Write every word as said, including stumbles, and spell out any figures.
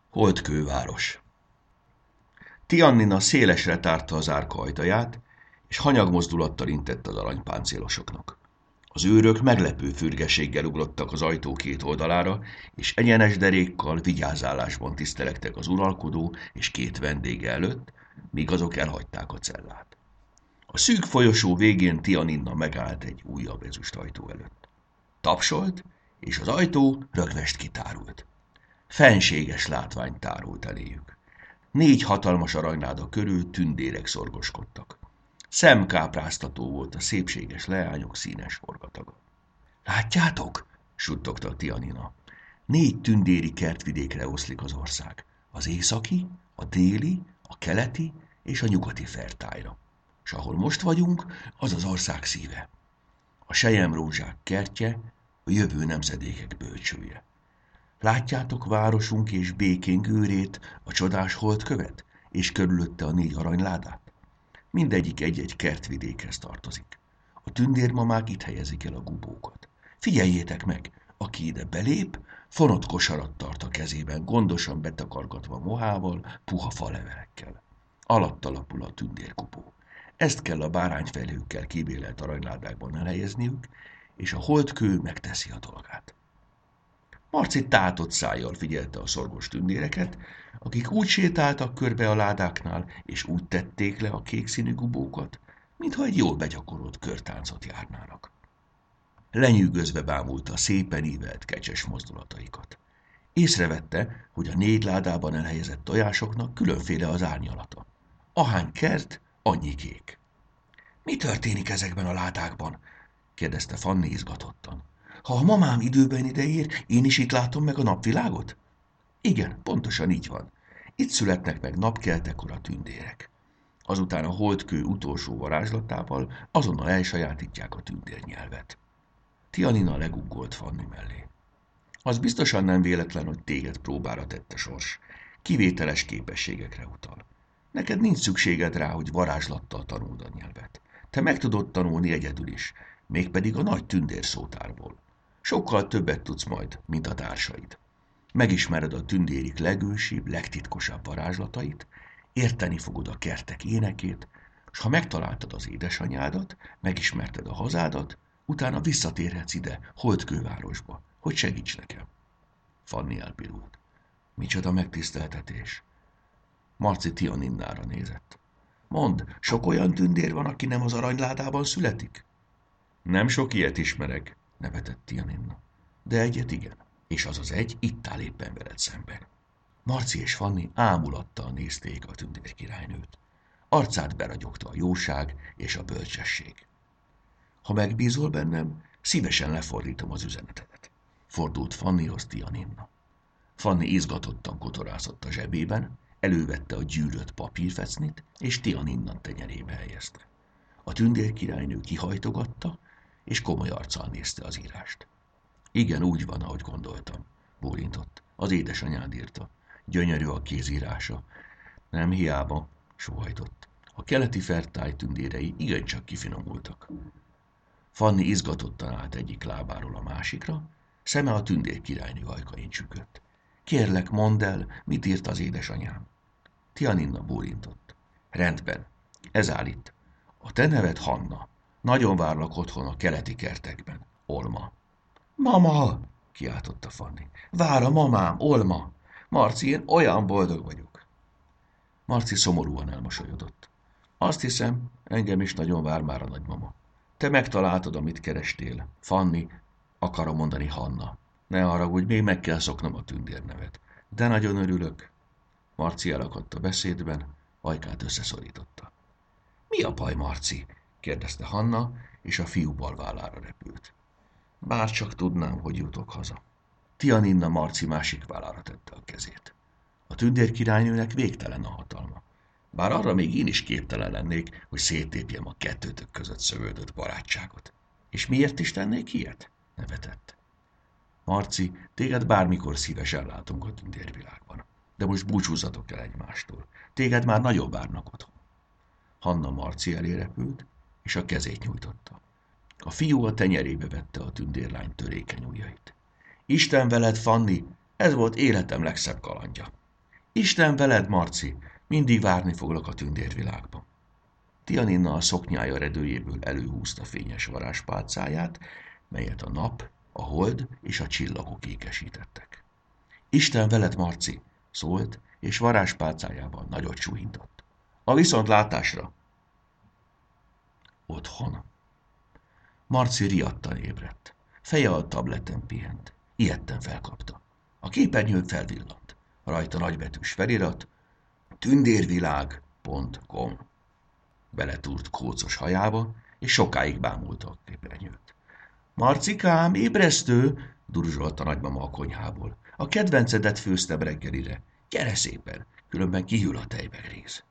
Holdkőváros. Tiannina szélesre tárta az árka ajtaját, és hanyag mozdulattal intett az aranypáncélosoknak. Az őrök meglepő fürgességgel ugrottak az ajtó két oldalára, és egyenes derékkal vigyázálásban tisztelegtek az uralkodó és két vendége előtt, míg azok elhagyták a cellát. A szűk folyosó végén Tiannina megállt egy újabb ezüstajtó előtt. Tapsolt, és az ajtó rögvest kitárult. Fenséges látvány tárult eléjük. Négy hatalmas aranyláda körül tündérek szorgoskodtak. Szemkápráztató volt a szépséges leányok színes forgataga. Látjátok? Suttogta Tiannina. Négy tündéri kertvidékre oszlik az ország. Az északi, a déli, a keleti és a nyugati fertájra. S ahol most vagyunk, az az ország szíve. A selyemrózsák kertje, a jövő nemzedékek bölcsője. Látjátok városunk és békénk őrét, a csodás holdkövet, és körülötte a négy aranyládát? Mindegyik egy-egy kertvidékhez tartozik. A tündérmamák itt helyezik el a gubókat. Figyeljétek meg, aki ide belép, fonott kosarat tart a kezében, gondosan betakargatva mohával, puha falevelekkel. Alatta lapul a tündérgubó. Ezt kell a bárányfejlőkkel kibélelt aranyládákban elhelyezniük, és a holdkő megteszi a dolgát. Marci tátott szájjal figyelte a szorgos tündéreket, akik úgy sétáltak körbe a ládáknál, és úgy tették le a kék színű gubókat, mintha egy jól begyakorolt körtáncot járnának. Lenyűgözve bámulta a szépen ívelt kecses mozdulataikat. Észrevette, hogy a négy ládában elhelyezett tojásoknak különféle az árnyalata. Ahány kert, annyi kék. Mi történik ezekben a ládákban? Kérdezte Fanny izgatottan. Ha a mamám időben ideér, én is itt látom meg a napvilágot? Igen, pontosan így van. Itt születnek meg napkeltekor a tündérek. Azután a holdkő utolsó varázslatával azonnal elsajátítják a tündérnyelvet. Tiannina leguggolt Fanny mellé. Az biztosan nem véletlen, hogy téged próbára tette sors. Kivételes képességekre utal. Neked nincs szükséged rá, hogy varázslattal tanuld a nyelvet. Te meg tudod tanulni egyedül is, mégpedig a nagy tündér szótárból. Sokkal többet tudsz majd, mint a társaid. Megismered a tündérik legősibb, legtitkosabb varázslatait, érteni fogod a kertek énekét, s ha megtaláltad az édesanyádat, megismerted a hazádat, utána visszatérhetsz ide, Holdkővárosba, hogy segíts nekem. Fanny elpirult. Micsoda megtiszteltetés. Marci Tianninnára nézett. Mondd, sok olyan tündér van, aki nem az aranyládában születik? Nem sok ilyet ismerek, nevetett Tianninna. De egyet igen, és az az egy itt áll éppen veled szemben. Marci és Fanny ámulattal nézték a tündérkirálynőt. Arcát beragyogta a jóság és a bölcsesség. Ha megbízol bennem, szívesen lefordítom az üzenetedet. Fordult Fannyhoz Tianninna. Fanny izgatottan kotorászott a zsebében, elővette a gyűrött papírfecnit, és Tianninna tenyerébe helyezte. A tündérkirálynő kihajtogatta, és komoly arccal nézte az írást. Igen, úgy van, ahogy gondoltam, bólintott. Az édesanyád írta. Gyönyörű a kézírása. Nem hiába, sóhajtott. A keleti fertály tündérei igencsak kifinomultak. Fanny izgatottan állt egyik lábáról a másikra, szeme a tündérkirálynő ajkain csüggött. Kérlek, mondd el, mit írt az édesanyám? Tianninna bólintott. Rendben, ez áll itt. A te neved Hanna. Nagyon várlak otthon a keleti kertekben. Olma. Mama! Kiáltotta Fanny. Vár a mamám, Olma! Marci, én olyan boldog vagyok. Marci szomorúan elmosolyodott. Azt hiszem, engem is nagyon vár már a nagymama. Te megtaláltad, amit kerestél. Fanny, akarom mondani Hanna. Ne haragudj, még meg kell szoknom a tündérnevet. De nagyon örülök. Marci elakadt a beszédben, ajkát összeszorította. Mi a baj, Marci? Kérdezte Hanna, és a fiú bal vállára repült. Bár csak tudnám, hogy jutok haza. Tianninna Marci másik vállára tette a kezét. A tündérkirálynőnek végtelen a hatalma. Bár arra még én is képtelen lennék, hogy széttépjem a kettőtök között szövődött barátságot. És miért is tennék ilyet? Nevetett. Marci, téged bármikor szívesen látunk a tündérvilágban. De most búcsúzzatok el egymástól. Téged már nagyon várnak otthon. Hanna Marci elé repült, és a kezét nyújtotta. A fiú a tenyerébe vette a tündérlány törékeny ujjait. Isten veled, Fanny, ez volt életem legszebb kalandja. Isten veled, Marci, mindig várni foglak a tündérvilágban. Tianinna a szoknyája redőjéből előhúzta fényes varázspálcáját, melyet a nap, a hold és a csillagok ékesítettek. Isten veled, Marci, szólt, és varázspálcájában nagyot suhintott. A viszontlátásra! Otthon. Marci riadtan ébredt. Feje a tableten pihent. Ijedten felkapta. A képernyőn felvillant. Rajta nagybetűs felirat, tündérvilág pont com. Beletúrt kócos hajába, és sokáig bámulta a képernyőt. Marcikám, ébresztő, durzsolt a nagymama a konyhából. A kedvencedet főztem reggelire. Gyere szépen, különben kihűl a tejbegréz.